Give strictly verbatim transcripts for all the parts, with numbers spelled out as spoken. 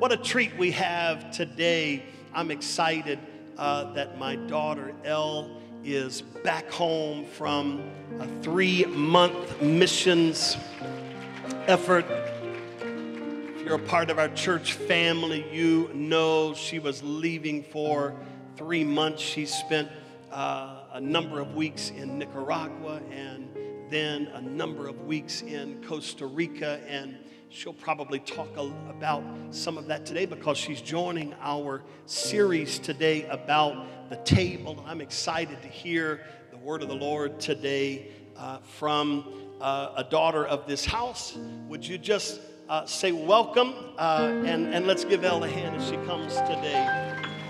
what a treat we have today. I'm excited uh, that my daughter, Elle, is back home from a three-month missions effort. If you're a part of our church family, you know she was leaving for three months. She spent uh, a number of weeks in Nicaragua and then a number of weeks in Costa Rica, and she'll probably talk a, about some of that today because she's joining our series today about the table. I'm excited to hear the word of the Lord today uh, from uh, a daughter of this house. Would you just uh, say welcome, uh, and, and let's give Elle a hand as she comes today.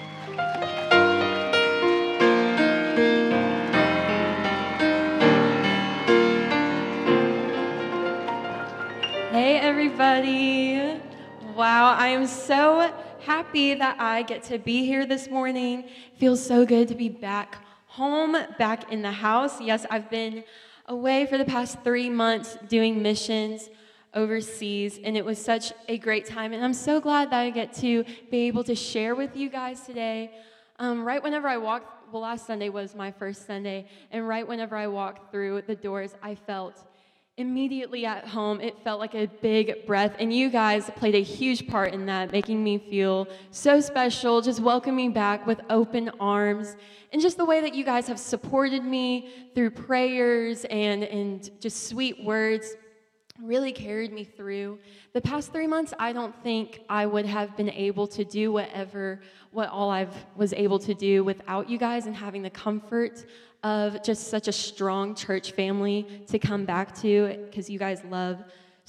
Hey everybody. Wow, I am so happy that I get to be here this morning. It feels so good to be back home, back in the house. Yes, I've been away for the past three months doing missions overseas, and it was such a great time, and I'm so glad that I get to be able to share with you guys today. Um, right whenever I walked, well, last Sunday was my first Sunday, and right whenever I walked through the doors, I felt immediately at home. It felt like a big breath, and you guys played a huge part in that, making me feel so special, just welcoming me back with open arms, and just the way that you guys have supported me through prayers and, and just sweet words really carried me through. The past three months, I don't think I would have been able to do whatever, what all I was able to do without you guys and having the comfort of just such a strong church family to come back to, because you guys love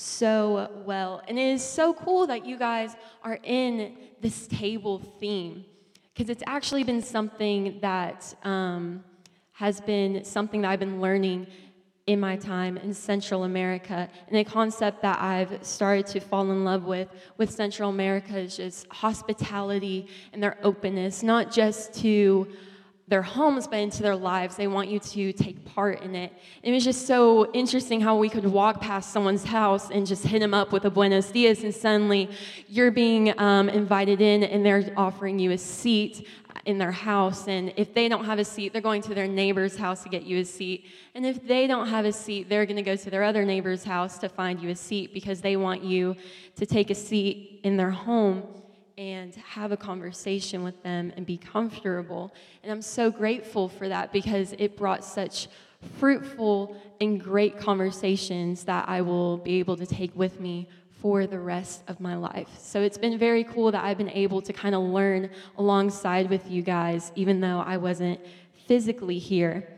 so well. And it is so cool that you guys are in this table theme, because it's actually been something that um, has been something that I've been learning in my time in Central America, and a concept that I've started to fall in love with with Central America is just hospitality and their openness, not just to their homes, but into their lives. They want you to take part in it. And it was just so interesting how we could walk past someone's house and just hit them up with a buenos dias, and suddenly you're being um, invited in, and they're offering you a seat in their house. And if they don't have a seat, they're going to their neighbor's house to get you a seat. And if they don't have a seat, they're going to go to their other neighbor's house to find you a seat, because they want you to take a seat in their home and have a conversation with them and be comfortable. And I'm so grateful for that, because it brought such fruitful and great conversations that I will be able to take with me for the rest of my life. So it's been very cool that I've been able to kind of learn alongside with you guys, even though I wasn't physically here.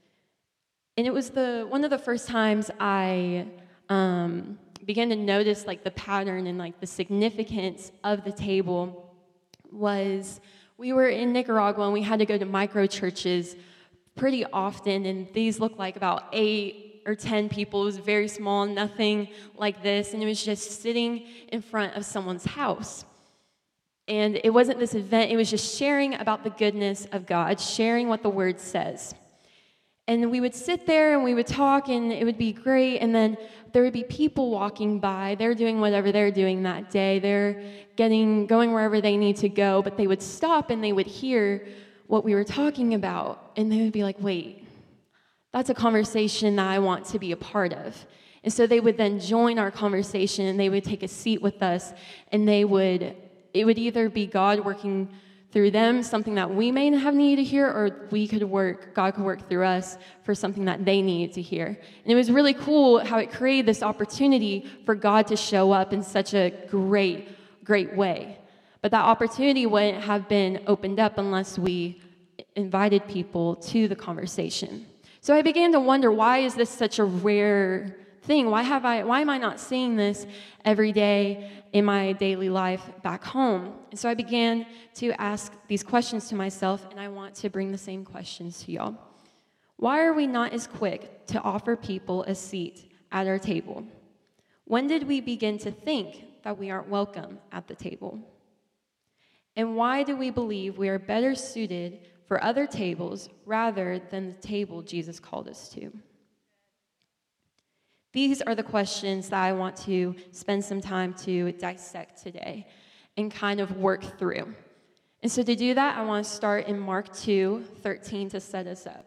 And it was the one of the first times I um, began to notice like the pattern and like the significance of the table was we were in Nicaragua, and we had to go to micro churches pretty often, and these looked like about eight or ten people. It was very small, nothing like this, and it was just sitting in front of someone's house. And it wasn't this event, it was just sharing about the goodness of God, sharing what the Word says. And we would sit there and we would talk, and it would be great, and then there would be people walking by. They're doing whatever they're doing that day. They're getting going wherever they need to go, but they would stop and they would hear what we were talking about, and they would be like, wait, that's a conversation that I want to be a part of. And so they would then join our conversation, and they would take a seat with us, and they would, it would either be God working through them, something that we may have needed to hear, or we could work, God could work through us for something that they needed to hear. And it was really cool how it created this opportunity for God to show up in such a great, great way. But that opportunity wouldn't have been opened up unless we invited people to the conversation. So I began to wonder, why is this such a rare thing? Why have I? Why am I not seeing this every day in my daily life back home? And so I began to ask these questions to myself, and I want to bring the same questions to y'all. Why are we not as quick to offer people a seat at our table? When did we begin to think that we aren't welcome at the table? And why do we believe we are better suited for other tables rather than the table Jesus called us to? These are the questions that I want to spend some time to dissect today. and kind of work through. And so to do that, I want to start in Mark two thirteen to set us up.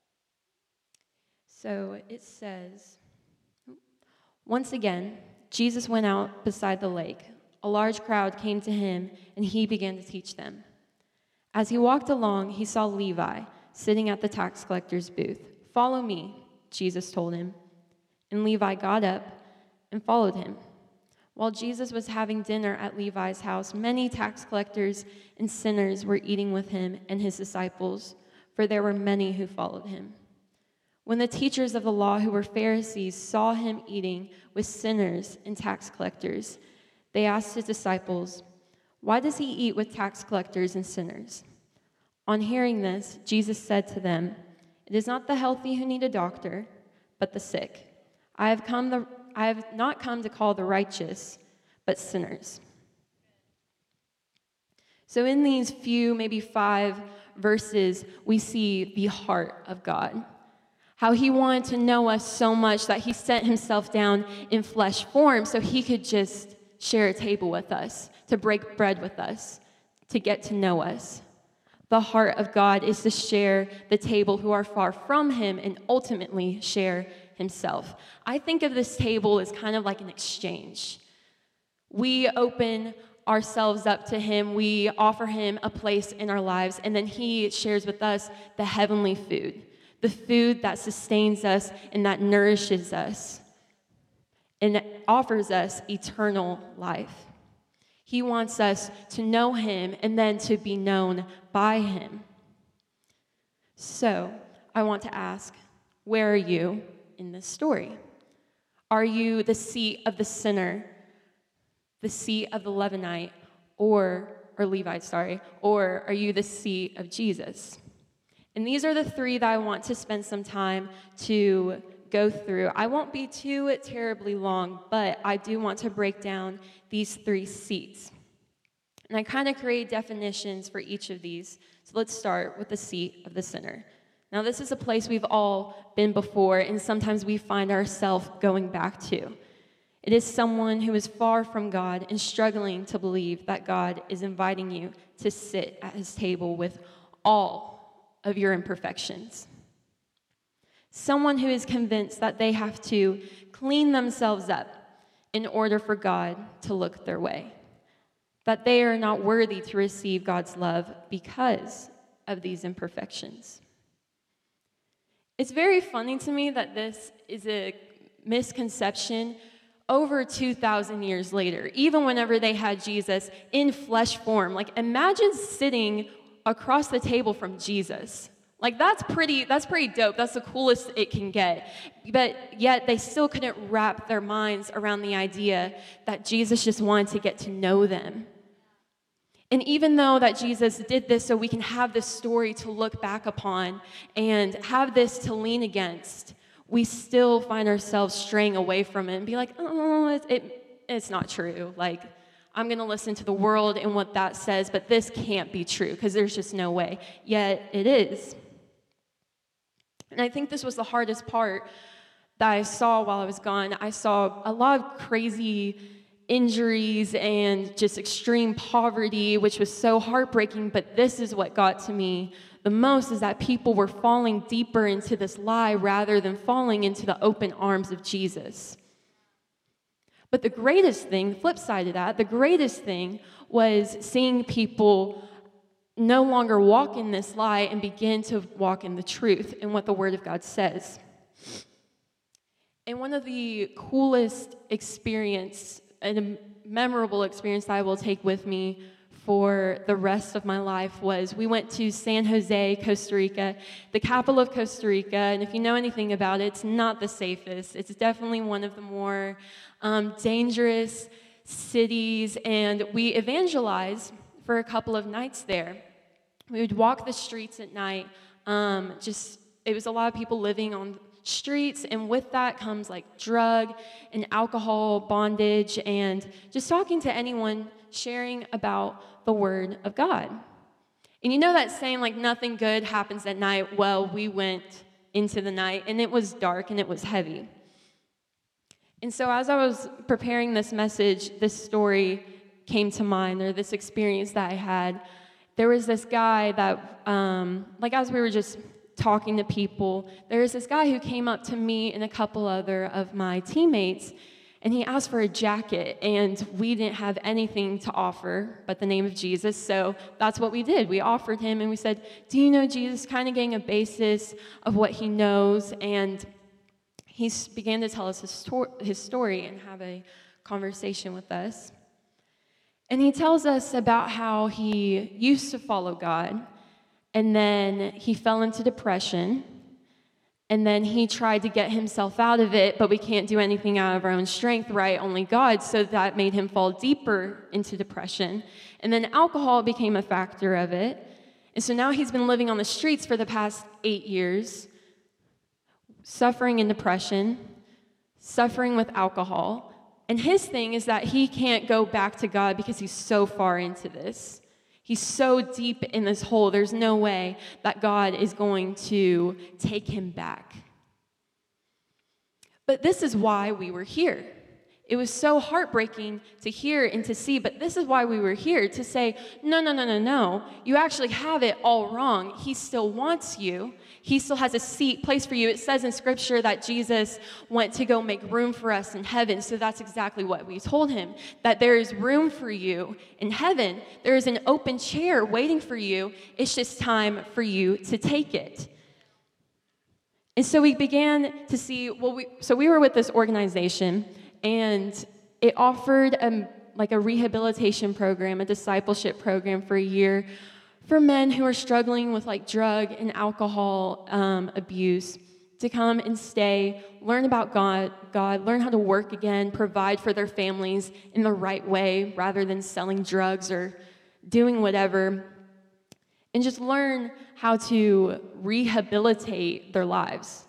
So it says, once again, Jesus went out beside the lake. A large crowd came to him, and he began to teach them. As he walked along, he saw Levi sitting at the tax collector's booth. "Follow me," Jesus told him. And Levi got up and followed him. While Jesus was having dinner at Levi's house, many tax collectors and sinners were eating with him and his disciples, for there were many who followed him. When the teachers of the law, who were Pharisees, saw him eating with sinners and tax collectors, they asked his disciples, "Why does he eat with tax collectors and sinners?" On hearing this, Jesus said to them, "It is not the healthy who need a doctor, but the sick. I have come the, I have not come to call the righteous, but sinners." So in these few, maybe five verses, we see the heart of God. How he wanted to know us so much that he sent himself down in flesh form so he could just share a table with us, to break bread with us, to get to know us. The heart of God is to share the table who are far from him and ultimately share himself. I think of this table as kind of like an exchange. We open ourselves up to him, we offer him a place in our lives, and then he shares with us the heavenly food. The food that sustains us and that nourishes us and offers us eternal life. He wants us to know him and then to be known by him. So, I want to ask, where are you in this story? Are you the seat of the sinner, the seat of the Levirate, or, or Levite, sorry, or are you the seat of Jesus? And these are the three that I want to spend some time to go through. I won't be too terribly long, but I do want to break down these three seats. And I kind of create definitions for each of these. So let's start with the seat of the sinner. Now, this is a place we've all been before, and sometimes we find ourselves going back to. It is someone who is far from God and struggling to believe that God is inviting you to sit at his table with all of your imperfections. Someone who is convinced that they have to clean themselves up in order for God to look their way, that they are not worthy to receive God's love because of these imperfections. It's very funny to me that this is a misconception over two thousand years later, even whenever they had Jesus in flesh form. Like, imagine sitting across the table from Jesus. Like, that's pretty, that's pretty dope. That's the coolest it can get. But yet they still couldn't wrap their minds around the idea that Jesus just wanted to get to know them. And even though that Jesus did this so we can have this story to look back upon and have this to lean against, we still find ourselves straying away from it and be like, oh, it, it, it's not true. Like, I'm going to listen to the world and what that says, but this can't be true because there's just no way. Yet it is. And I think this was the hardest part that I saw while I was gone. I saw a lot of crazy injuries and just extreme poverty, which was so heartbreaking, but this is what got to me the most, is that people were falling deeper into this lie rather than falling into the open arms of Jesus. But the greatest thing, flip side of that, the greatest thing was seeing people no longer walk in this lie and begin to walk in the truth and what the Word of God says. And one of the coolest experience and a memorable experience that I will take with me for the rest of my life was we went to San Jose, Costa Rica, the capital of Costa Rica. And if you know anything about it, it's not the safest. It's definitely one of the more um, dangerous cities. And we evangelized for a couple of nights there. We would walk the streets at night. Um, just it was a lot of people living on streets, and with that comes like drug and alcohol bondage, and just talking to anyone, sharing about the Word of God. And you know that saying, like, nothing good happens at night? Well, we went into the night, and it was dark, and it was heavy. And so as I was preparing this message, this story came to mind, or this experience that I had. There was this guy that, um, like as we were just talking to people, there was this guy who came up to me and a couple other of my teammates, and he asked for a jacket, and we didn't have anything to offer but the name of Jesus, so that's what we did. We offered him, and we said, do you know Jesus? Kind of getting a basis of what he knows, and he began to tell us his, sto- his story and have a conversation with us. And he tells us about how he used to follow God, and then he fell into depression, and then he tried to get himself out of it, but we can't do anything out of our own strength, right? Only God, so that made him fall deeper into depression. And then alcohol became a factor of it. And so now he's been living on the streets for the past eight years, suffering in depression, suffering with alcohol. And his thing is that he can't go back to God because he's so far into this. He's so deep in this hole, there's no way that God is going to take him back. But this is why we were here. It was so heartbreaking to hear and to see, but this is why we were here, to say, no, no, no, no, no. You actually have it all wrong. He still wants you. He still has a seat placed for you. It says in Scripture that Jesus went to go make room for us in heaven, so that's exactly what we told him, that there is room for you in heaven. There is an open chair waiting for you. It's just time for you to take it. And so we began to see, well, we, so we were with this organization, and it offered a, like a rehabilitation program, a discipleship program for a year for men who are struggling with like drug and alcohol um, abuse, to come and stay, learn about God, God, learn how to work again, provide for their families in the right way rather than selling drugs or doing whatever, and just learn how to rehabilitate their lives.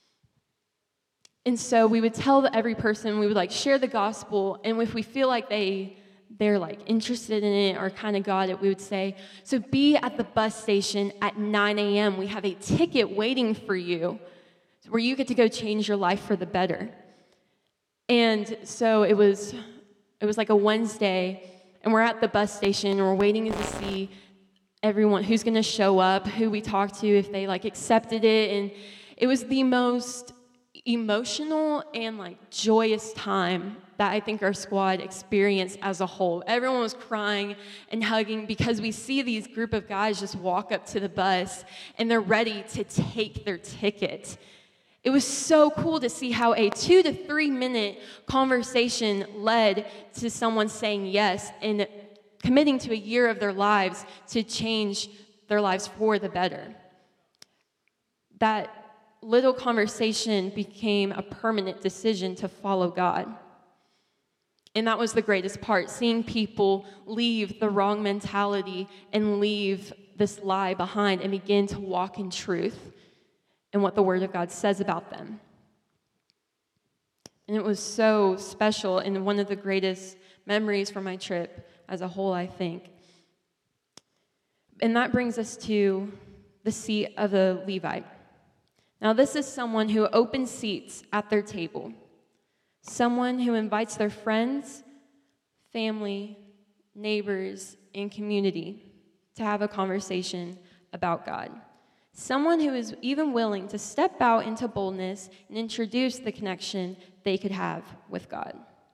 And so we would tell every person, we would like share the gospel, and if we feel like they, they're like interested in it or kind of got it, we would say, so be at the bus station at nine a.m. We have a ticket waiting for you where you get to go change your life for the better. And so it was, it was like a Wednesday, and we're at the bus station, and we're waiting to see everyone who's going to show up, who we talked to, if they like accepted it. And it was the most emotional and like joyous time that I think our squad experienced as a whole. Everyone was crying and hugging because we see these group of guys just walk up to the bus and they're ready to take their ticket. It was so cool to see how a two to three minute conversation led to someone saying yes and committing to a year of their lives to change their lives for the better. That little conversation became a permanent decision to follow God. And that was the greatest part, seeing people leave the wrong mentality and leave this lie behind and begin to walk in truth and what the Word of God says about them. And it was so special and one of the greatest memories from my trip as a whole, I think. And that brings us to the seat of the Levite. Now, this is someone who opens seats at their table, someone who invites their friends, family, neighbors, and community to have a conversation about God. Someone who is even willing to step out into boldness and introduce the connection they could have with God.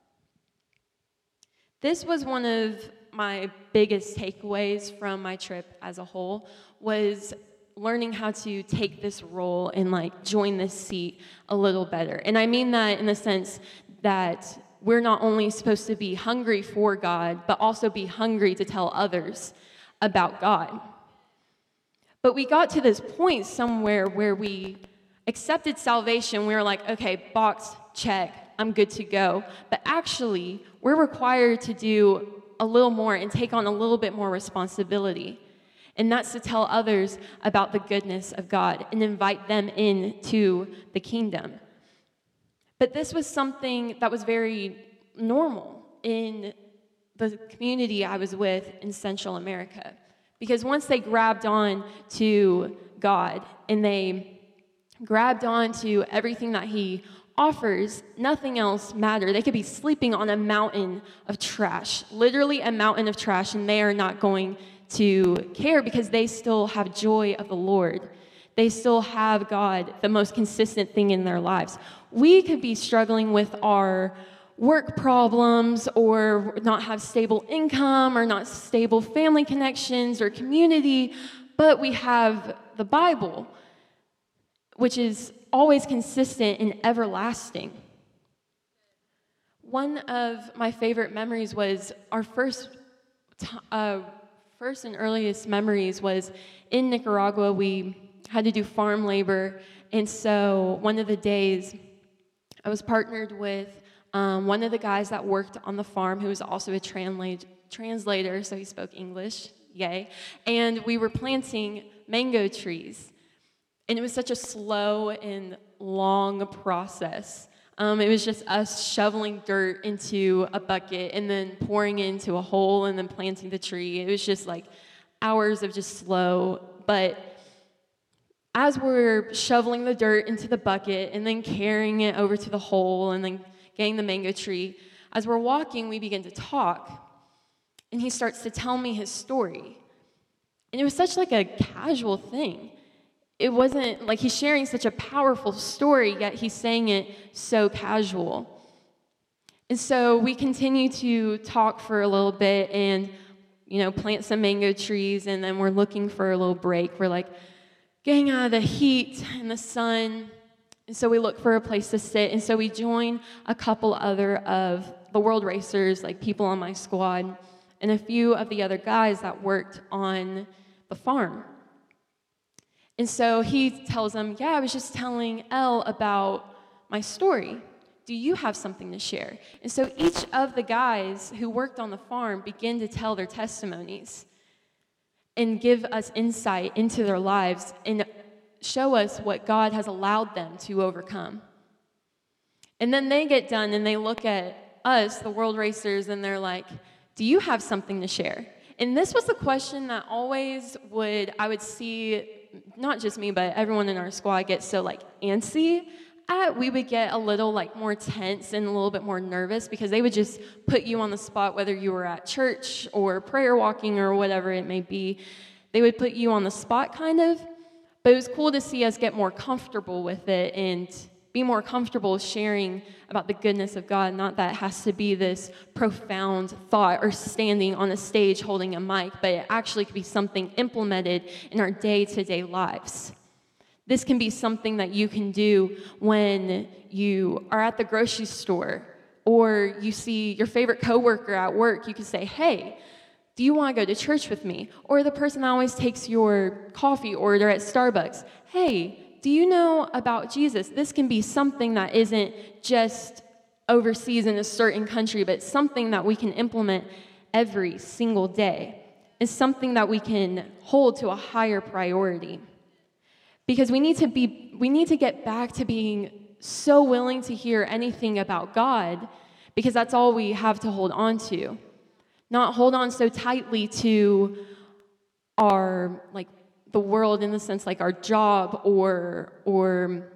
This was one of my biggest takeaways from my trip as a whole, was learning how to take this role and like join this seat a little better. And I mean that in the sense that we're not only supposed to be hungry for God, but also be hungry to tell others about God. But we got to this point somewhere where we accepted salvation. We were like, okay, box, check, I'm good to go. But actually, we're required to do a little more and take on a little bit more responsibility. And that's to tell others about the goodness of God and invite them into the kingdom. But this was something that was very normal in the community I was with in Central America. Because once they grabbed on to God and they grabbed on to everything that He offers nothing else matter. They could be sleeping on a mountain of trash, literally a mountain of trash, and they are not going to care because they still have joy of the Lord. They still have God, the most consistent thing in their lives. We could be struggling with our work problems or not have stable income or not stable family connections or community, but we have the Bible, which is always consistent and everlasting. One of my favorite memories was our first, uh, first and earliest memories was in Nicaragua. We had to do farm labor, and so one of the days I was partnered with um, one of the guys that worked on the farm who was also a translate, translator, so he spoke English, yay, and we were planting mango trees, and it was such a slow and long process. Um, it was just us shoveling dirt into a bucket and then pouring it into a hole and then planting the tree. It was just like hours of just slow, but as we're shoveling the dirt into the bucket and then carrying it over to the hole and then getting the mango tree, as we're walking, we begin to talk, and he starts to tell me his story. And it was such like a casual thing. It wasn't like he's sharing such a powerful story, yet he's saying it so casual. And so we continue to talk for a little bit and, you know, plant some mango trees, and then we're looking for a little break. We're like, getting out of the heat and the sun, and so we look for a place to sit, and so we join a couple other of the World Racers, like people on my squad, and a few of the other guys that worked on the farm. And so he tells them, yeah, I was just telling Elle about my story. Do you have something to share? And so each of the guys who worked on the farm begin to tell their testimonies and give us insight into their lives and show us what God has allowed them to overcome. And then they get done and they look at us, the World Racers, and they're like, do you have something to share? And this was the question that always would, I would see, not just me, but everyone in our squad get so like antsy at. We would get a little like more tense and a little bit more nervous because they would just put you on the spot, whether you were at church or prayer walking or whatever it may be. They would put you on the spot kind of, but it was cool to see us get more comfortable with it and be more comfortable sharing about the goodness of God. Not that it has to be this profound thought or standing on a stage holding a mic, but it actually could be something implemented in our day-to-day lives. This can be something that you can do when you are at the grocery store or you see your favorite coworker at work. You can say, hey, do you want to go to church with me? Or the person that always takes your coffee order at Starbucks, hey, do you know about Jesus? This can be something that isn't just overseas in a certain country, but something that we can implement every single day. It's something that we can hold to a higher priority. Because we need to be, we need to get back to being so willing to hear anything about God, because that's all we have to hold on to. Not hold on so tightly to our, like, the world in the sense like our job or or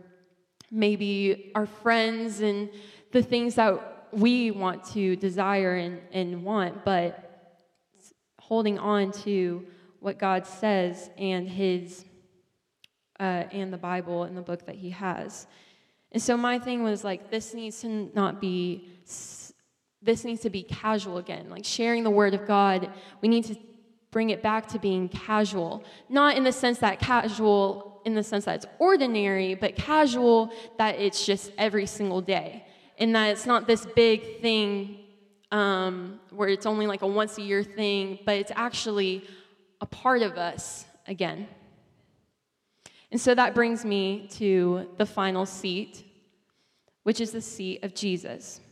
maybe our friends and the things that we want to desire and, and want, but holding on to what God says and his uh, and the Bible and the book that he has. And so my thing was like, this needs to not be this needs to be casual again. Like sharing the word of God, we need to bring it back to being casual. Not in the sense that casual, in the sense that it's ordinary, but casual that it's just every single day. And that it's not this big thing um, where it's only like a once a year thing, but it's actually a part of us again. And so that brings me to the final seat, which is the seat of Jesus.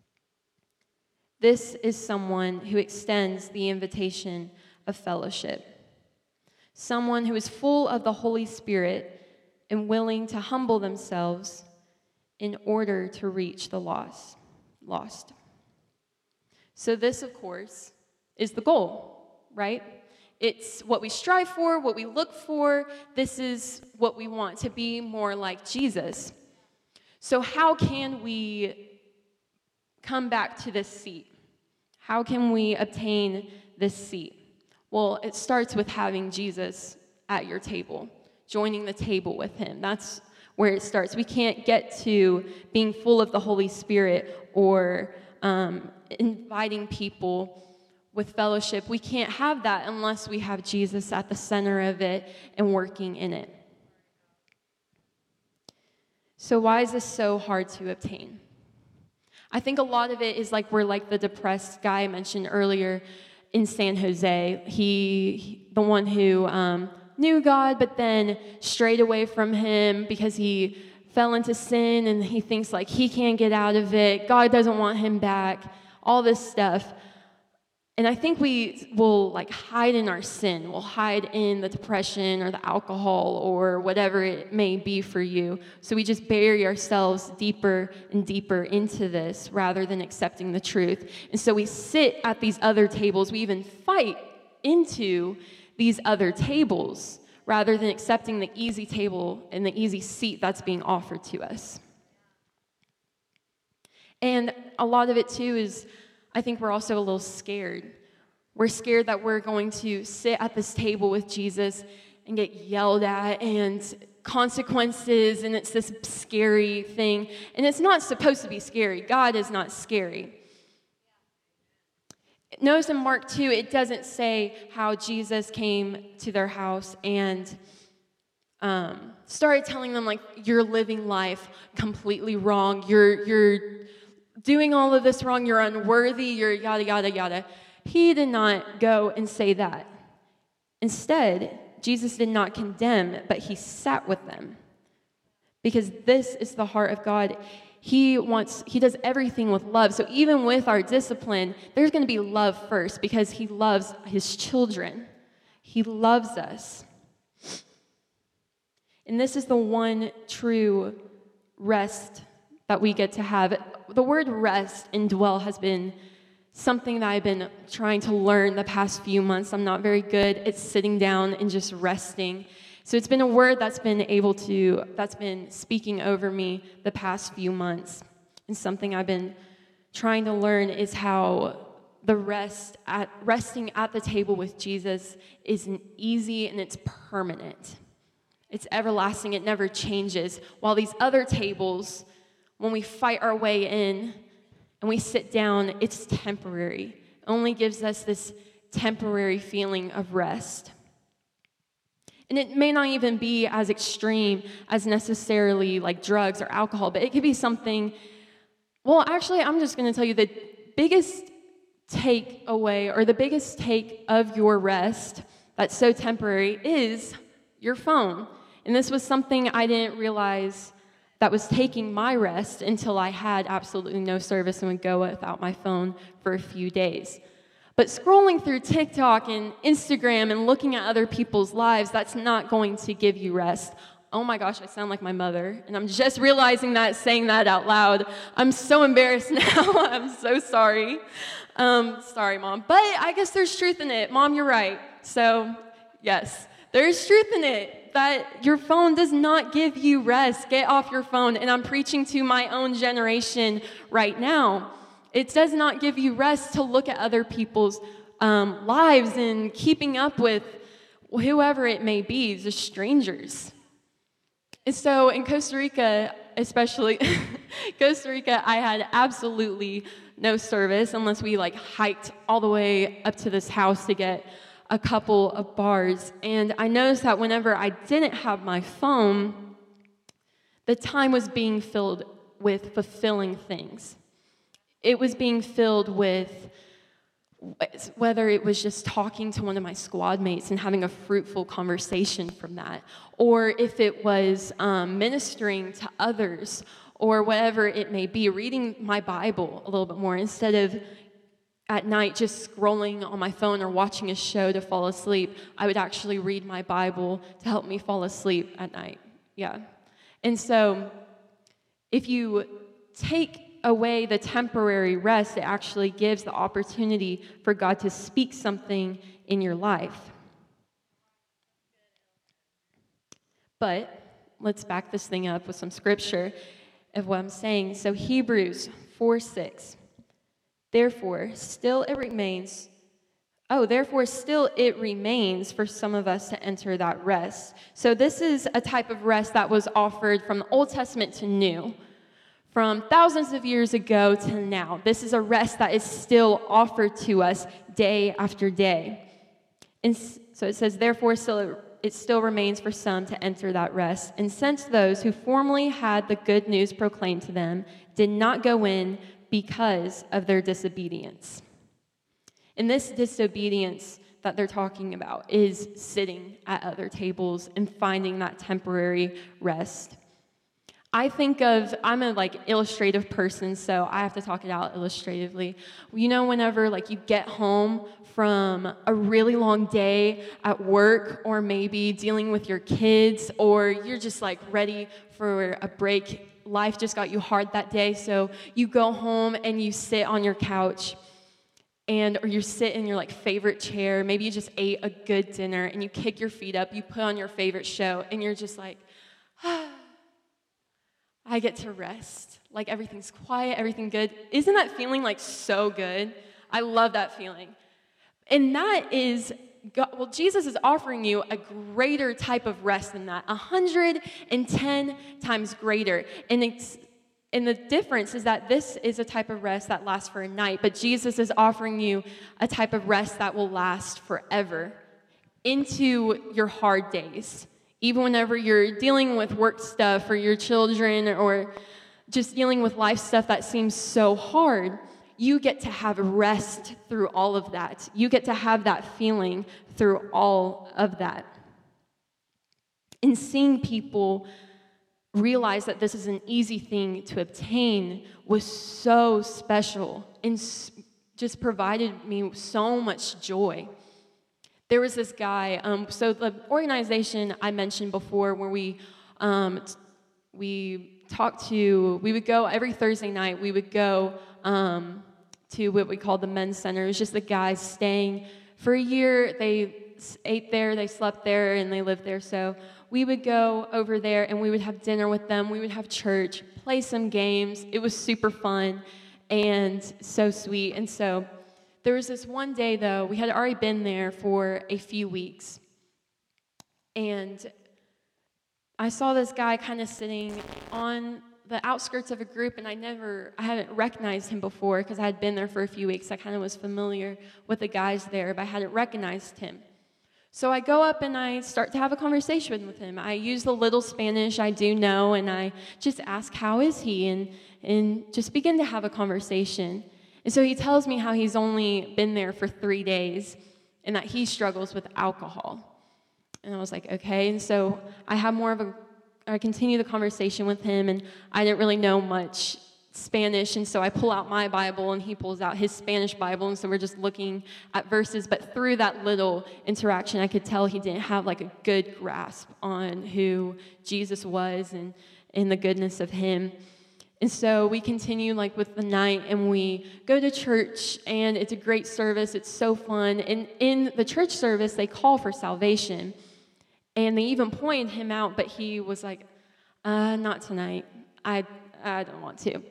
This is someone who extends the invitation of fellowship. Someone who is full of the Holy Spirit and willing to humble themselves in order to reach the lost. lost. So this, of course, is the goal, right? It's what we strive for, what we look for. This is what we want, to be more like Jesus. So how can we come back to this seat? How can we obtain this seat? Well, it starts with having Jesus at your table, joining the table with him. That's where it starts. We can't get to being full of the Holy Spirit or um, inviting people with fellowship. We can't have that unless we have Jesus at the center of it and working in it. So why is this so hard to obtain? I think a lot of it is like we're like the depressed guy I mentioned earlier in San Jose. He, he the one who um, knew God, but then strayed away from him because he fell into sin and he thinks like he can't get out of it. God doesn't want him back, all this stuff. And I think we will like hide in our sin. We'll hide in the depression or the alcohol or whatever it may be for you. So we just bury ourselves deeper and deeper into this rather than accepting the truth. And so we sit at these other tables. We even fight into these other tables rather than accepting the easy table and the easy seat that's being offered to us. And a lot of it too is I think we're also a little scared. We're scared that we're going to sit at this table with Jesus and get yelled at and consequences, and it's this scary thing. And it's not supposed to be scary. God is not scary. Notice in Mark two, it doesn't say how Jesus came to their house and um, started telling them, like, you're living life completely wrong. You're, you're doing all of this wrong, you're unworthy, you're yada, yada, yada. He did not go and say that. Instead, Jesus did not condemn, but he sat with them. Because this is the heart of God. He wants, he does everything with love. So even with our discipline, there's going to be love first because he loves his children. He loves us. And this is the one true rest that we get to have. The word rest and dwell has been something that I've been trying to learn the past few months. I'm not very good at sitting down and just resting. So it's been a word that's been able to, that's been speaking over me the past few months. And something I've been trying to learn is how the rest at resting at the table with Jesus is an easy and it's permanent. It's everlasting. It never changes. While these other tables, when we fight our way in and we sit down, it's temporary. It only gives us this temporary feeling of rest. And it may not even be as extreme as necessarily like drugs or alcohol, but it could be something, well, actually, I'm just going to tell you the biggest takeaway or the biggest take of your rest that's so temporary is your phone. And this was something I didn't realize that was taking my rest until I had absolutely no service and would go without my phone for a few days. But scrolling through TikTok and Instagram and looking at other people's lives, that's not going to give you rest. Oh my gosh, I sound like my mother, and I'm just realizing that, saying that out loud. I'm so embarrassed now. I'm so sorry. Um, sorry, Mom. But I guess there's truth in it. Mom, you're right. So, yes, there's truth in it. That your phone does not give you rest. Get off your phone. And I'm preaching to my own generation right now. It does not give you rest to look at other people's um, lives and keeping up with whoever it may be, the strangers. And so in Costa Rica, especially, Costa Rica, I had absolutely no service unless we like hiked all the way up to this house to get a couple of bars. And I noticed that whenever I didn't have my phone, the time was being filled with fulfilling things. It was being filled with whether it was just talking to one of my squad mates and having a fruitful conversation from that, or if it was um, ministering to others, or whatever it may be, reading my Bible a little bit more instead of at night just scrolling on my phone or watching a show to fall asleep. I would actually read my Bible to help me fall asleep at night. Yeah. And so if you take away the temporary rest, it actually gives the opportunity for God to speak something in your life. But let's back this thing up with some scripture. of what I'm saying. So Hebrews four six. Therefore, still it remains, oh, therefore still it remains for some of us to enter that rest. So this is a type of rest that was offered from the Old Testament to New, from thousands of years ago to now. This is a rest that is still offered to us day after day. And so it says, therefore still it still remains for some to enter that rest. And since those who formerly had the good news proclaimed to them did not go in because of their disobedience. And this disobedience that they're talking about is sitting at other tables and finding that temporary rest. I think of, I'm a like illustrative person, so I have to talk it out illustratively. You know, whenever like you get home from a really long day at work, or maybe dealing with your kids, or you're just like ready for a break. Life just got you hard that day, so you go home and you sit on your couch, and or you sit in your like favorite chair. Maybe you just ate a good dinner, and you kick your feet up, you put on your favorite show, and you're just like, ah, I get to rest. Like everything's quiet, everything good. Isn't that feeling like so good? I love that feeling. And that is God, well, Jesus is offering you a greater type of rest than that, one hundred ten times greater. And, it's, and the difference is that this is a type of rest that lasts for a night, but Jesus is offering you a type of rest that will last forever into your hard days. Even whenever you're dealing with work stuff or your children or just dealing with life stuff that seems so hard, you get to have rest through all of that. You get to have that feeling through all of that. And seeing people realize that this is an easy thing to obtain was so special and just provided me so much joy. There was this guy, um, so the organization I mentioned before where we um, we talked to, we would go every Thursday night, we would go um, to what we called the men's center. It was just the guys staying for a year. They ate there, they slept there, and they lived there. So we would go over there and we would have dinner with them. We would have church, play some games. It was super fun and so sweet. And so there was this one day, though, we had already been there for a few weeks. And I saw this guy kind of sitting on the outskirts of a group, and I never, I hadn't recognized him before because I had been there for a few weeks. I kind of was familiar with the guys there, but I hadn't recognized him. So I go up and I start to have a conversation with him. I use the little Spanish I do know, and I just ask, how is he? And, and just begin to have a conversation. And so he tells me how he's only been there for three days and that he struggles with alcohol. And I was like, okay. And so I have more of a, I continue the conversation with him, and I didn't really know much Spanish. And so I pull out my Bible and he pulls out his Spanish Bible. And so we're just looking at verses. But through that little interaction, I could tell he didn't have like a good grasp on who Jesus was and, and the goodness of him. And so we continue like with the night, and we go to church, and it's a great service. It's so fun. And in the church service, they call for salvation. And they even pointed him out, but he was like, uh, not tonight. I, I don't want to.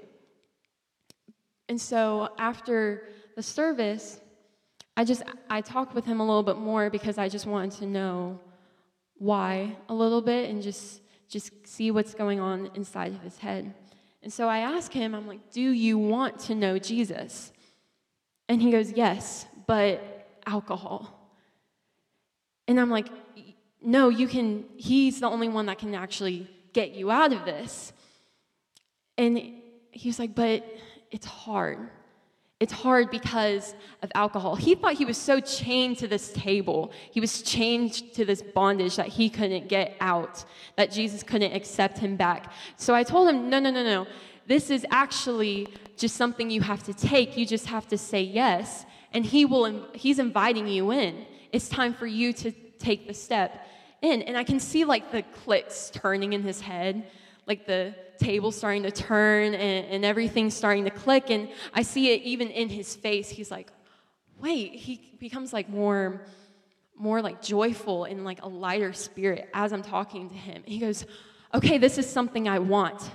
And so after the service, I just, I talked with him a little bit more because I just wanted to know why a little bit and just, just see what's going on inside of his head. And so I asked him, I'm like, do you want to know Jesus? And he goes, yes, but alcohol. And I'm like, no, you can, he's the only one that can actually get you out of this. And he was like, but it's hard. It's hard because of alcohol. He thought he was so chained to this table. He was chained to this bondage that he couldn't get out, that Jesus couldn't accept him back. So I told him, no, no, no, no. This is actually just something you have to take. You just have to say yes, and he will. He's inviting you in. It's time for you to take the step in. And I can see like the clicks turning in his head, like the table starting to turn and, and everything starting to click. And I see it even in his face. He's like, wait, he becomes like more, more like joyful and like a lighter spirit as I'm talking to him. He goes, okay, this is something I want.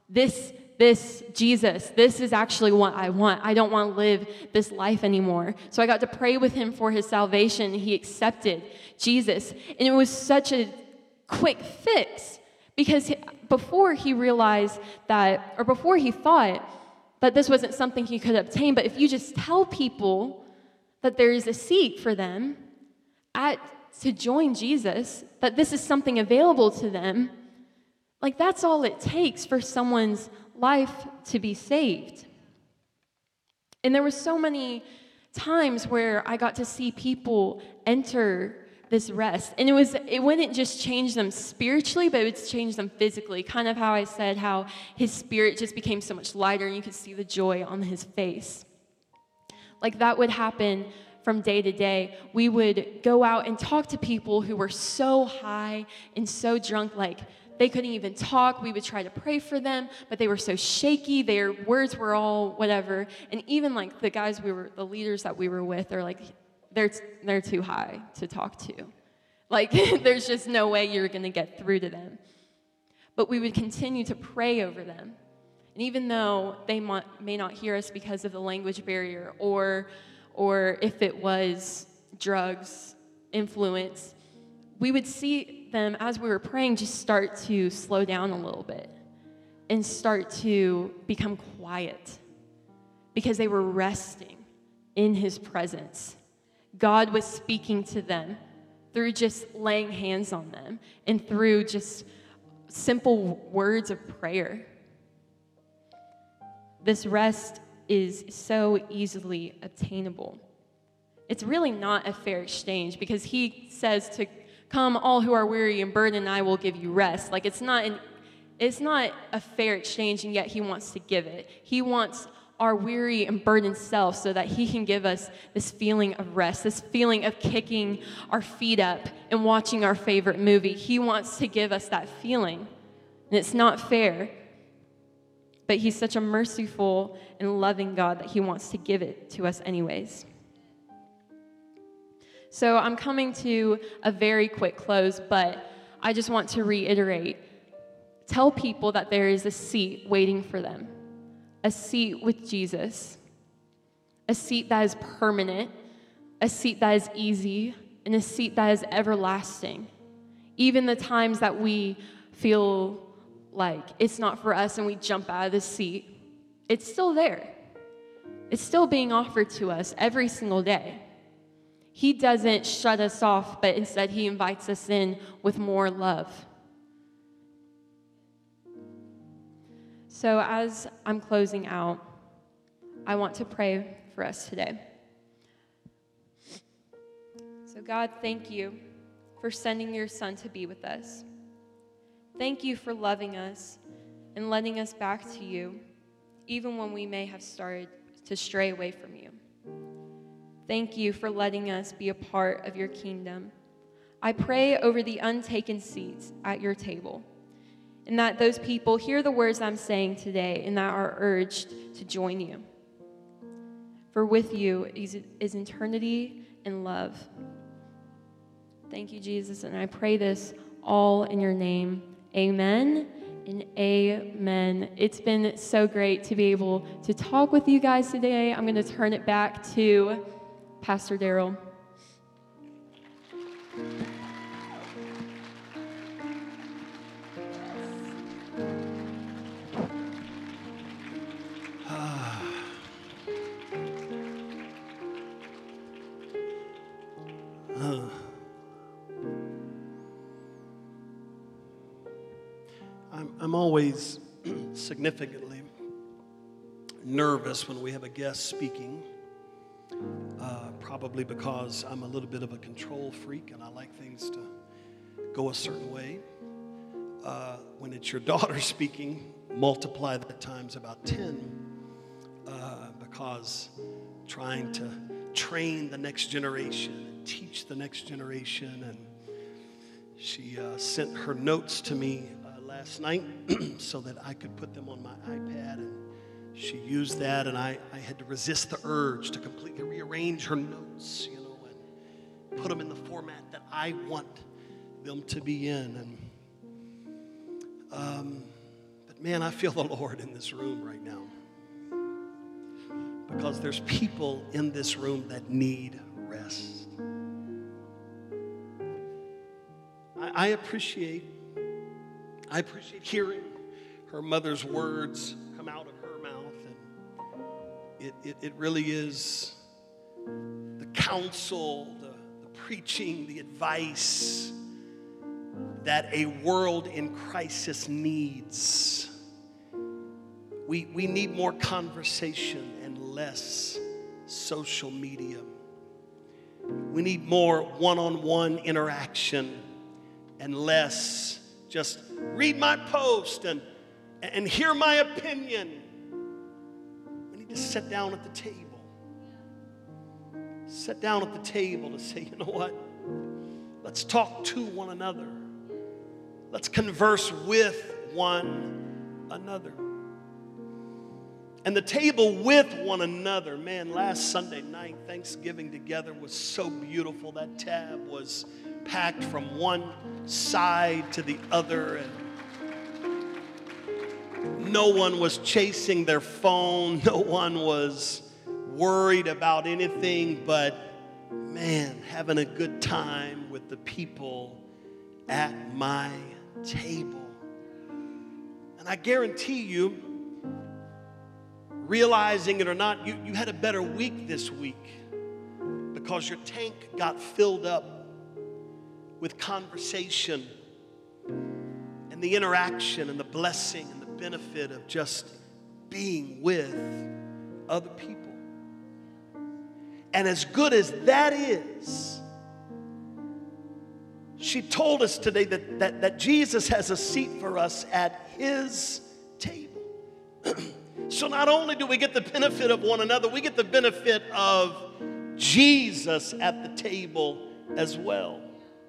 This, this Jesus, this is actually what I want. I don't want to live this life anymore. So I got to pray with him for his salvation. He accepted Jesus. And it was such a quick fix because he, before he realized that, or before he thought that this wasn't something he could obtain, but if you just tell people that there is a seat for them at to join Jesus, that this is something available to them, like that's all it takes for someone's life to be saved. And there were so many times where I got to see people enter this rest. And it was it wouldn't just change them spiritually, but it would change them physically. Kind of how I said how his spirit just became so much lighter and you could see the joy on his face. Like that would happen from day to day. We would go out and talk to people who were so high and so drunk, like they couldn't even talk. We would try to pray for them, but they were so shaky. Their words were all whatever. And even like the guys we were, the leaders that we were with, are like, they're they're too high to talk to. Like there's just no way you're going to get through to them. But we would continue to pray over them. And even though they might, may not hear us because of the language barrier, or or if it was drugs, influence, we would see them as we were praying just start to slow down a little bit and start to become quiet because they were resting in his presence. God was speaking to them through just laying hands on them and through just simple words of prayer. This rest is so easily obtainable. It's really not a fair exchange because he says to come all who are weary and burdened, and I will give you rest. Like it's not an, it's not a fair exchange, and yet he wants to give it. He wants our weary and burdened self so that he can give us this feeling of rest, this feeling of kicking our feet up and watching our favorite movie. He wants to give us that feeling, and it's not fair. But he's such a merciful and loving God that he wants to give it to us anyways. So I'm coming to a very quick close, but I just want to reiterate. Tell people that there is a seat waiting for them. A seat with Jesus. A seat that is permanent. A seat that is easy. And a seat that is everlasting. Even the times that we feel like it's not for us and we jump out of the seat, it's still there. It's still being offered to us every single day. He doesn't shut us off, but instead he invites us in with more love. So as I'm closing out, I want to pray for us today. So God, thank you for sending your son to be with us. Thank you for loving us and letting us back to you, even when we may have started to stray away from you. Thank you for letting us be a part of your kingdom. I pray over the untaken seats at your table, and that those people hear the words I'm saying today and that are urged to join you. For with you is, is eternity and love. Thank you, Jesus, and I pray this all in your name. Amen and amen. It's been so great to be able to talk with you guys today. I'm going to turn it back to Pastor Daryl. I'm, I'm always significantly nervous when we have a guest speaking, uh, probably because I'm a little bit of a control freak and I like things to go a certain way. Uh, when it's your daughter speaking, multiply that times about ten, uh, because trying to train the next generation and teach the next generation. And she uh, sent her notes to me uh, last night so that I could put them on my iPad, and she used that, and I, I had to resist the urge to completely rearrange her notes, you know, and put them in the format that I want them to be in. And um, but man, I feel the Lord in this room right now. Because there's people in this room that need rest. I, I appreciate, I appreciate hearing her mother's words come out of her mouth. And it, it, it really is the counsel, the, the preaching, the advice that a world in crisis needs. We, we need more conversation and less social media. We need more one-on-one interaction and less just read my post and, and hear my opinion. We need to sit down at the table. Sit down at the table to say, you know what? Let's talk to one another. Let's converse with one another. And the table with one another, man, last Sunday night, Thanksgiving together was so beautiful. That tab was packed from one side to the other, and no one was chasing their phone. No one was worried about anything but, man, having a good time with the people at my table. And I guarantee you, realizing it or not, you, you had a better week this week because your tank got filled up with conversation and the interaction and the blessing and the benefit of just being with other people. And as good as that is, she told us today that, that, that Jesus has a seat for us at his table. So not only do we get the benefit of one another, we get the benefit of Jesus at the table as well.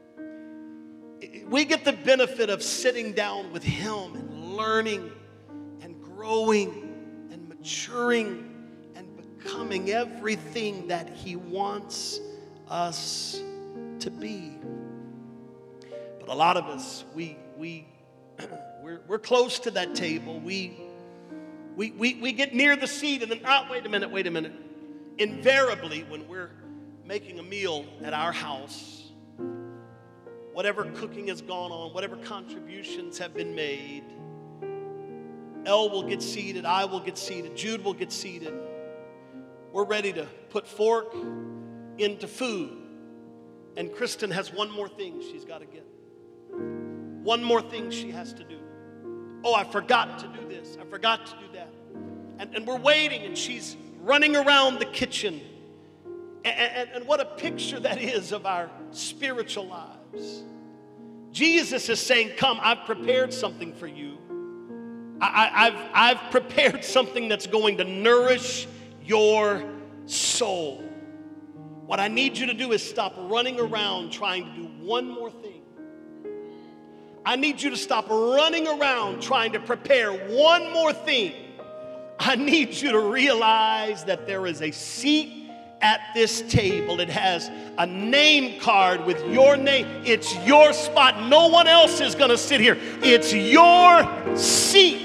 We get the benefit of sitting down with him and learning and growing and maturing and becoming everything that he wants us to be. But a lot of us, we, we, we're, we're close to that table. We We, we, we get near the seat and then, oh, wait a minute, wait a minute. Invariably, when we're making a meal at our house, whatever cooking has gone on, whatever contributions have been made, Elle will get seated, I will get seated, Jude will get seated. We're ready to put fork into food. And Kristen has one more thing she's got to get. One more thing she has to do. Oh, I forgot to do this. I forgot to do that. And, and we're waiting, and she's running around the kitchen. And, and, and what a picture that is of our spiritual lives. Jesus is saying, come, I've prepared something for you. I, I, I've, I've prepared something that's going to nourish your soul. What I need you to do is stop running around trying to do one more thing. I need you to stop running around trying to prepare one more thing. I need you to realize that there is a seat at this table. It has a name card with your name. It's your spot. No one else is going to sit here. It's your seat.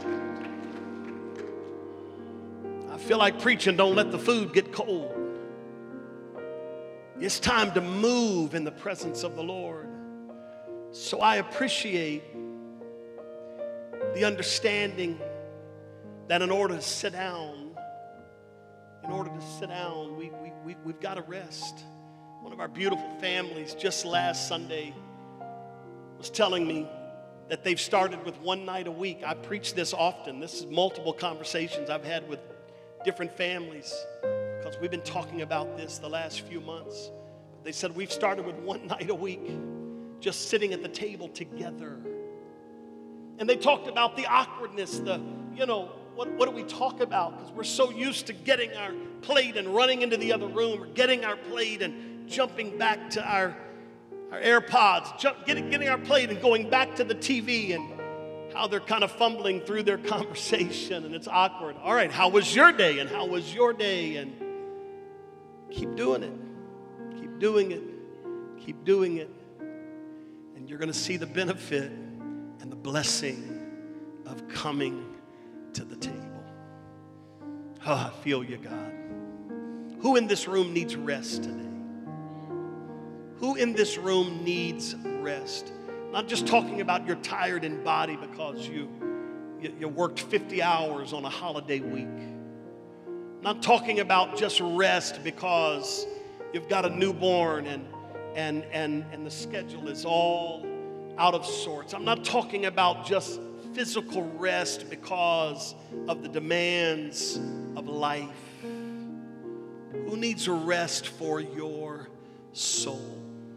I feel like preaching, don't let the food get cold. It's time to move in the presence of the Lord. So I appreciate the understanding that in order to sit down, in order to sit down, we, we, we, we've got to rest. One of our beautiful families just last Sunday was telling me that they've started with one night a week. I preach this often. This is multiple conversations I've had with different families because we've been talking about this the last few months. They said we've started with one night a week, just sitting at the table together. And they talked about the awkwardness, the, you know, what, what do we talk about? Because we're so used to getting our plate and running into the other room, or getting our plate and jumping back to our, our AirPods, jump, getting, getting our plate and going back to the T V, and how they're kind of fumbling through their conversation, and it's awkward. All right, how was your day? And how was your day? And keep doing it. Keep doing it. Keep doing it. And you're going to see the benefit and the blessing of coming to the table. Oh, I feel you, God. Who in this room needs rest today? Who in this room needs rest? Not just talking about you're tired in body because you, you, you worked fifty hours on a holiday week. Not talking about just rest because you've got a newborn and, and, and, and the schedule is all out of sorts. I'm not talking about just physical rest because of the demands of life. Who needs a rest for your soul?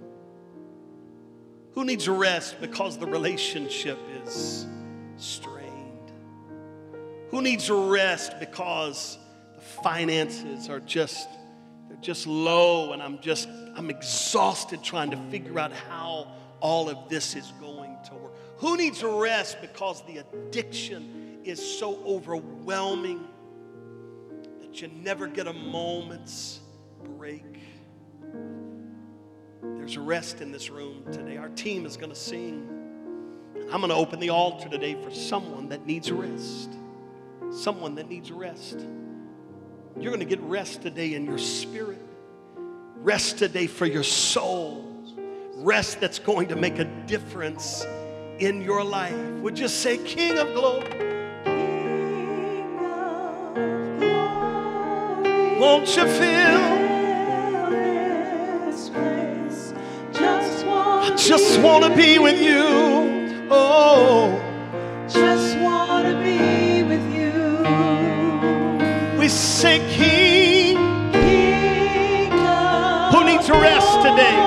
Who needs a rest because the relationship is strained? Who needs a rest because the finances are just, they're just low and I'm just, I'm exhausted trying to figure out how all of this is going to work? Who needs a rest because the addiction is so overwhelming that you never get a moment's break? There's a rest in this room today. Our team is going to sing. I'm going to open the altar today for someone that needs rest. Someone that needs rest. You're going to get rest today in your spirit. Rest today for your soul. Rest that's going to make a difference in your life. Would you say, King of Glory? King of Glory. Won't you feel? Just want to be with you. Oh, just want to be with you. We say, King, King of who needs rest today?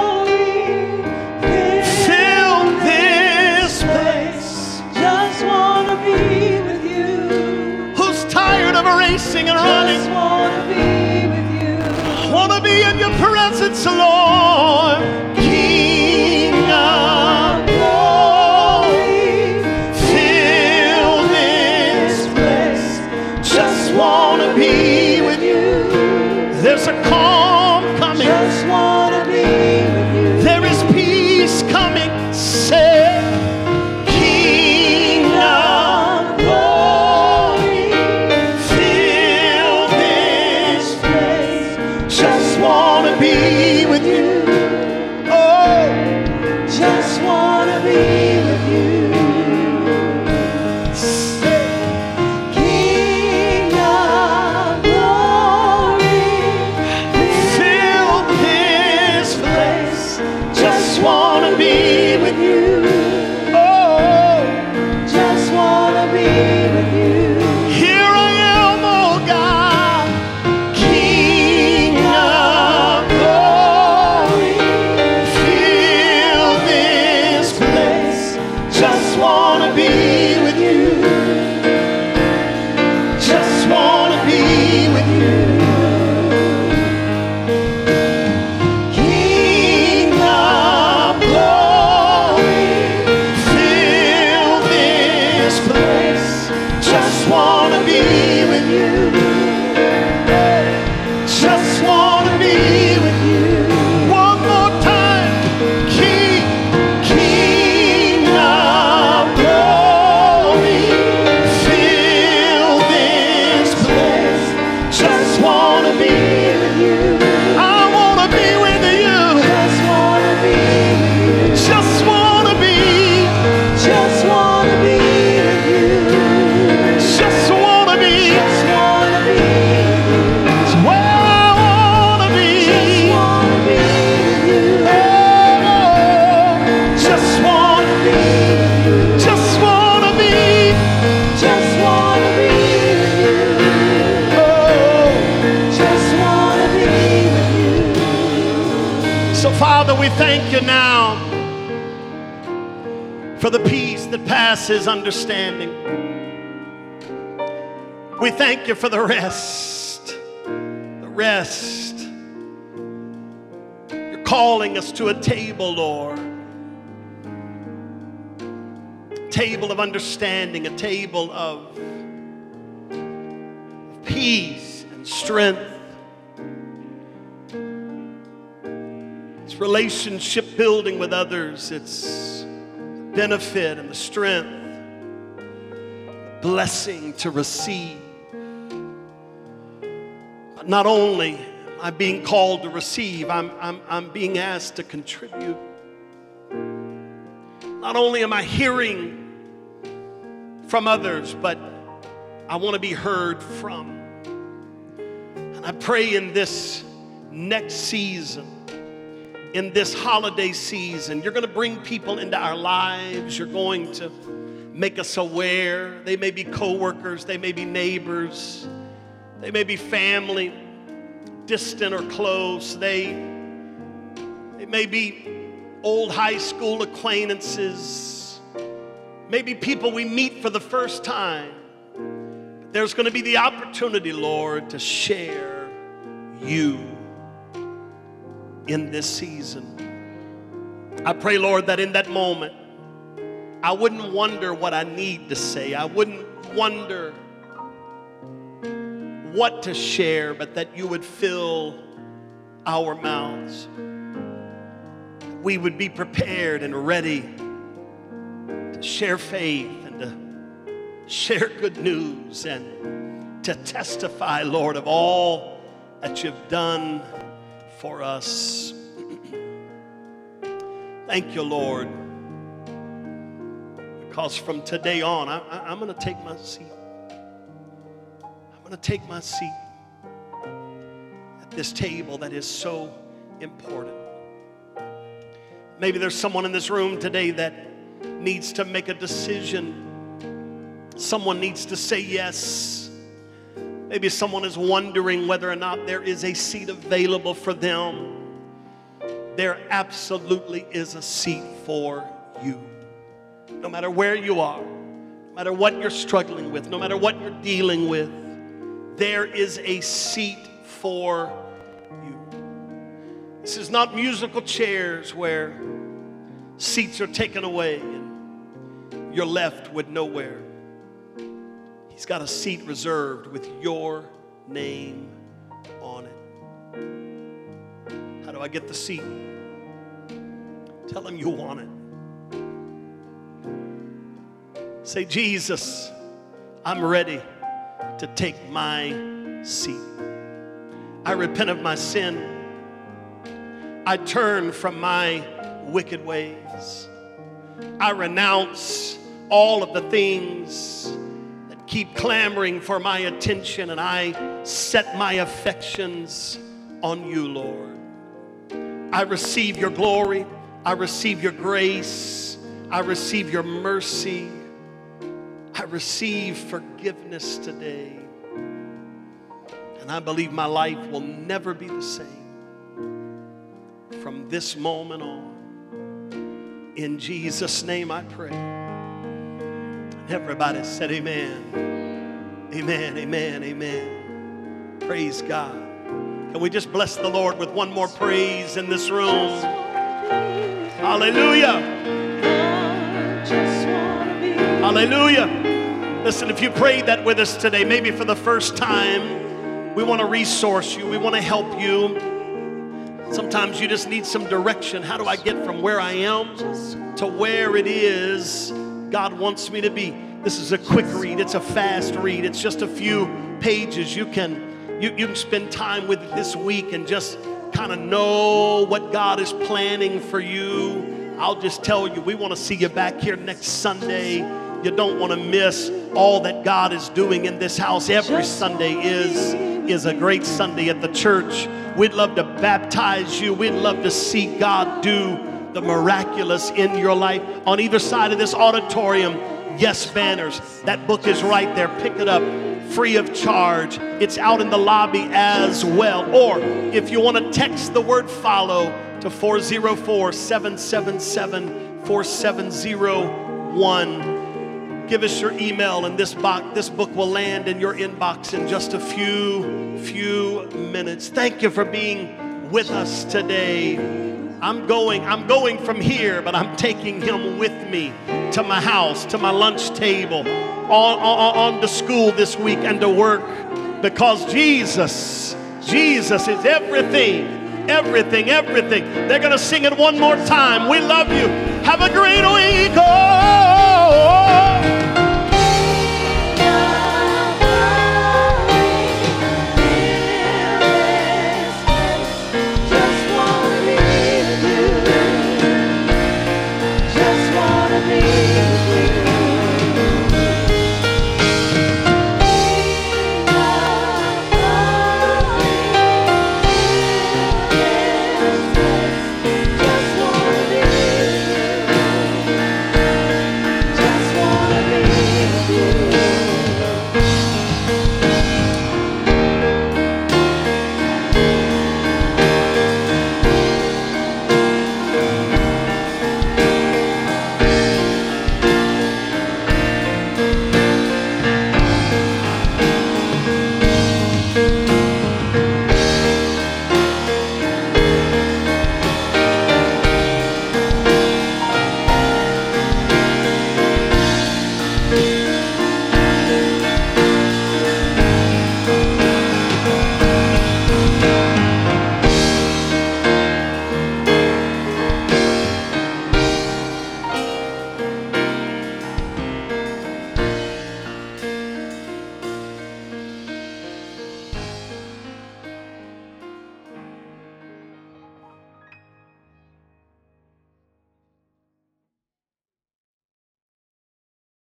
Fill this place. Just want to be with you. Who's tired of racing and running? Just want to be with you. Want to be in your presence, Lord. King of glory, fill this place. Just want to be with you. There's a calm coming. Just want to be with you. There is peace coming. Say, King of glory, fill this place. Just want to be with you. Just want to be with you. King of glory, Fill this place. Just want to be with you. Oh, just want to be with you. here I am, oh God. King of glory, fill this place. Just want to be with you. Just want to be with you. King of glory, fill this place. Just want to be with you. Just want to be with you. One more time. King, King of glory, fill this place. Just want to be with you. I want to be with you. Just want to be with you. Just want to be. Just want to be with you. Just want to be. Just want to be with you. It's where I want to be. Just want to be with you. Oh, just want to be. With you. Just want to be. Just want to be with you. Oh. Just want to be with you. So, Father, we thank you now for the peace that passes understanding. We thank you for the rest. The rest. You're calling us to a table, Lord. Table of understanding, a table of, of peace and strength. It's relationship building with others. It's the benefit and the strength blessing to receive. But not only am I being called to receive, I'm, I'm, I'm being asked to contribute. Not only am I hearing from others, but I want to be heard from. And I pray in this next season, in this holiday season, you're going to bring people into our lives. You're going to make us aware. They may be coworkers, they may be neighbors, they may be family, distant or close. They, they may be old high school acquaintances, maybe people we meet for the first time. But there's going to be the opportunity, Lord, to share you in this season. I pray, Lord, that in that moment, I wouldn't wonder what I need to say. I wouldn't wonder what to share, but that you would fill our mouths. We would be prepared and ready to share faith and to share good news and to testify, Lord, of all that you've done for us. Thank you, Lord, because from today on, I, I, I'm going to take my seat. I'm going to take my seat at this table that is so important. Maybe there's someone in this room today that needs to make a decision. Someone needs to say yes. Maybe someone is wondering whether or not there is a seat available for them. There absolutely is a seat for you. No matter where you are, no matter what you're struggling with, no matter what you're dealing with, there is a seat for you. This is not musical chairs where seats are taken away and you're left with nowhere. He's got a seat reserved with your name on it. How do I get the seat? Tell him you want it. Say, Jesus, I'm ready to take my seat. I repent of my sin. I turn from my wicked ways. I renounce all of the things that keep clamoring for my attention, and I set my affections on you, Lord. I receive your glory. I receive your grace. I receive your mercy. I receive forgiveness today. And I believe my life will never be the same from this moment on. In Jesus' name I pray. Everybody said amen. Amen, amen, amen. Praise God. Can we just bless the Lord with one more praise in this room? Hallelujah. Hallelujah. Listen, if you prayed that with us today, maybe for the first time, we want to resource you. We want to help you. Sometimes you just need some direction. How do I get from where I am to where it is God wants me to be? This is a quick read. It's a fast read. It's just a few pages. You can, you, you can spend time with it this week and just kind of know what God is planning for you. I'll just tell you, we want to see you back here next Sunday. You don't want to miss all that God is doing in this house. Every Sunday is, is a great Sunday at the church. We'd love to baptize you. We'd love to see God do the miraculous in your life. On either side of this auditorium, yes banners. That book is right there. Pick it up free of charge. It's out in the lobby as well. Or if you want to text the word follow to four oh four, seven seven seven, four seven oh one. Give us your email, and this box, this book will land in your inbox in just a few, few minutes. Thank you for being with us today. I'm going, I'm going from here, but I'm taking him with me to my house, to my lunch table, on, on, on to school this week and to work, because Jesus, Jesus is everything, everything, everything. They're going to sing it one more time. We love you. Have a great